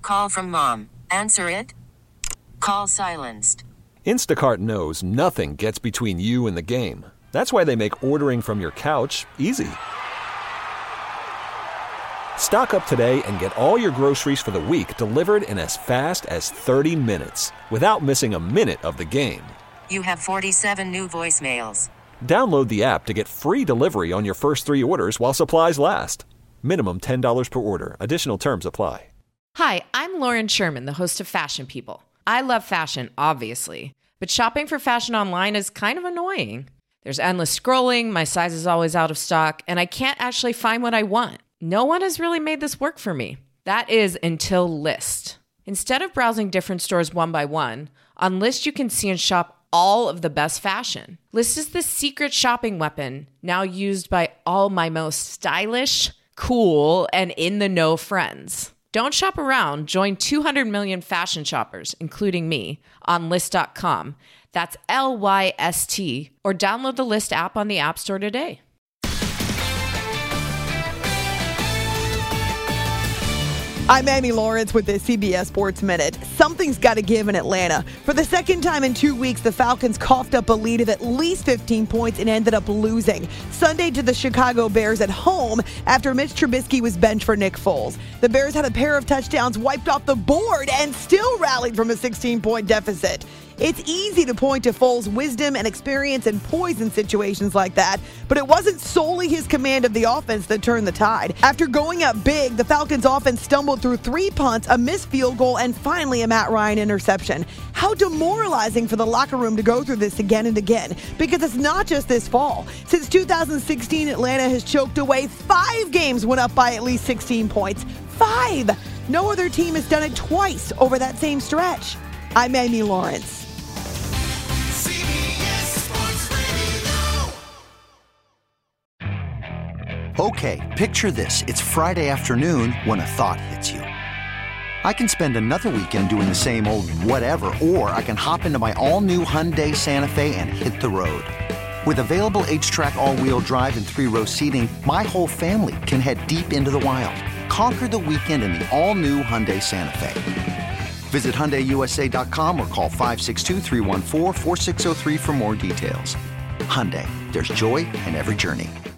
call from mom. Answer it. Call silenced. Instacart knows nothing gets between you and the game. That's why they make ordering from your couch easy. Stock up today and get all your groceries for the week delivered in as fast as 30 minutes without missing a minute of the game. You have 47 new voicemails. Download the app to get free delivery on your first 3 orders while supplies last. Minimum $10 per order. Additional terms apply. Hi, I'm Lauren Sherman, the host of Fashion People. I love fashion, obviously, but shopping for fashion online is kind of annoying. There's endless scrolling, my size is always out of stock, and I can't actually find what I want. No one has really made this work for me. That is until Lyst. Instead of browsing different stores one by one, on Lyst you can see and shop all of the best fashion. Lyst is the secret shopping weapon now used by all my most stylish, cool, and in-the-know friends. Don't shop around. Join 200 million fashion shoppers, including me, on Lyst.com. That's Lyst, or download the Lyst app on the App Store today. I'm Amy Lawrence with the CBS Sports Minute. Something's got to give in Atlanta. For the second time in 2 weeks, the Falcons coughed up a lead of at least 15 points and ended up losing Sunday to the Chicago Bears at home after Mitch Trubisky was benched for Nick Foles. The Bears had a pair of touchdowns wiped off the board and still rallied from a 16-point deficit. It's easy to point to Foles' wisdom and experience in poise in situations like that, but it wasn't solely his command of the offense that turned the tide. After going up big, the Falcons' offense stumbled through 3 punts, a missed field goal, and finally a Matt Ryan interception. How demoralizing for the locker room to go through this again and again, because it's not just this fall. Since 2016, Atlanta has choked away 5 games when up by at least 16 points. 5! No other team has done it twice over that same stretch. I'm Amy Lawrence. Okay, picture this. It's Friday afternoon when a thought hits you. I can spend another weekend doing the same old whatever, or I can hop into my all-new Hyundai Santa Fe and hit the road. With available H-Track all-wheel drive and 3-row seating, my whole family can head deep into the wild. Conquer the weekend in the all-new Hyundai Santa Fe. Visit HyundaiUSA.com or call 562-314-4603 for more details. Hyundai, there's joy in every journey.